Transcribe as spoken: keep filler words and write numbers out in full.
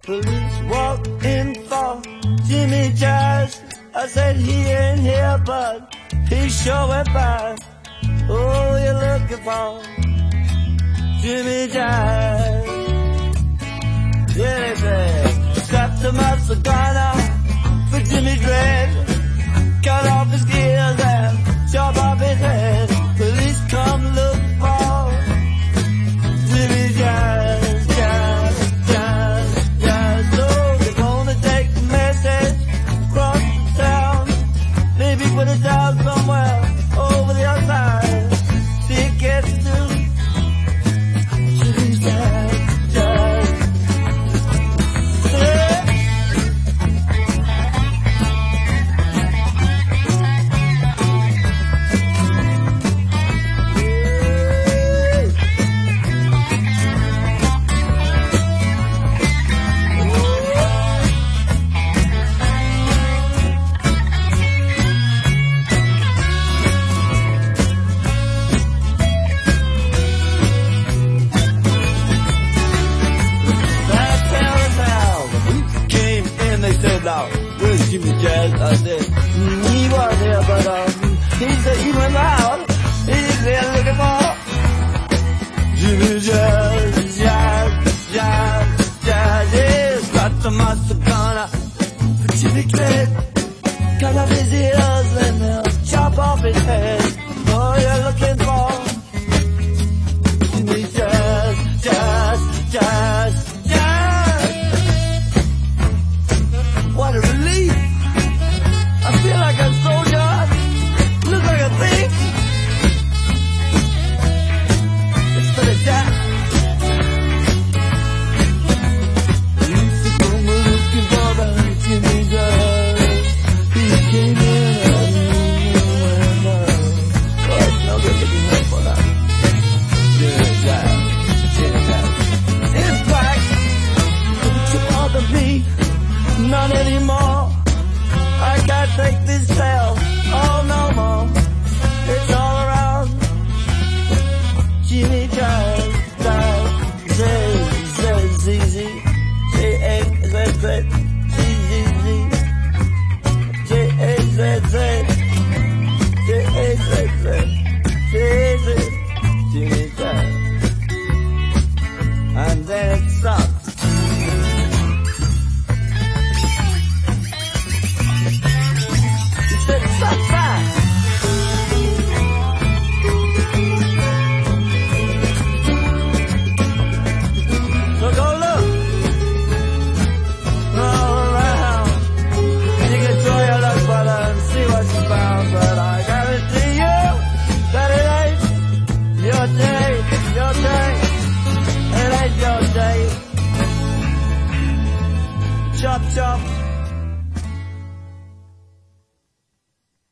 Police walk in for Jimmy Jazz. I said he ain't here, but he sure went by. Oh, you're looking for Jimmy Jazz. Yeah, they said, strapped him up, so gone out for Jimmy Dread. Cut off his gears and chop off his head. Police come look for Jimmy Jazz, Jazz, Jazz, Jazz. So they're gonna take the message across the town, maybe put it down somewhere over the outside. See it gets to Jimmy Jazz, Jazz. Yeah. Where's Jimmy Jazz? I said, mm, he was here, but um, he said he went out. He's there looking for Jimmy Jazz, Jazz, Jazz, Jazz. He's got the master gunner for Jimmy Dread. Cut off his ears and they'll chop off his head. Oh, you're looking for Jimmy Jazz, Jazz, Jazz. What a relief! I feel like a soldier, look like a thief. It's for the die. Used to go looking for the Jimmy Jazz. He came in and uh, oh, it's no good looking here for that Jimmy Jazz, Jimmy Jazz. It's black, don't you bother me. Not anymore. I can't take this hell. Oh, no more. It's all around. Jimmy Jazz, Jazz, Z, Z, Z, Z, J, A, Z, Z, Z, Z, Z, J, A, Z, Z, J, A, Z, Z.